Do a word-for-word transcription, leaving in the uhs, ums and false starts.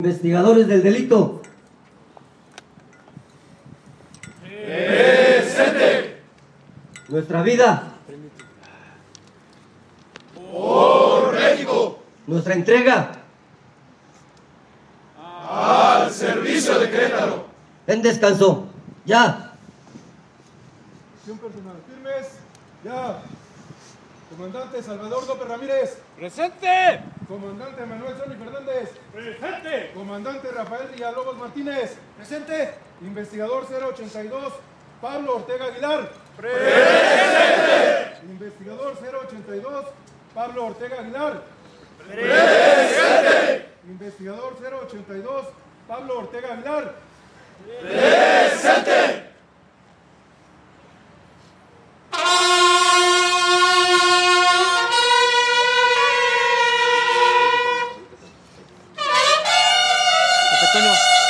Investigadores del delito. ¡Presente! Nuestra vida. ¡Por México! Nuestra entrega. ¡Al servicio de Querétaro! En descanso. Ya. Acción personal. Firmes. Ya. Comandante Salvador López Ramírez. ¡Presente! Comandante Manuel Soli Fernández. ¡Presente! Comandante Rafael Villalobos Martínez. Presente. Investigador cero ochenta y dos, Pablo Ortega Aguilar. ¡Presente! Investigador cero ochenta y dos, Pablo Ortega Aguilar. ¡Presente! Investigador cero ochenta y dos, Pablo Ortega Aguilar. ¡Presente! Pepe Toño.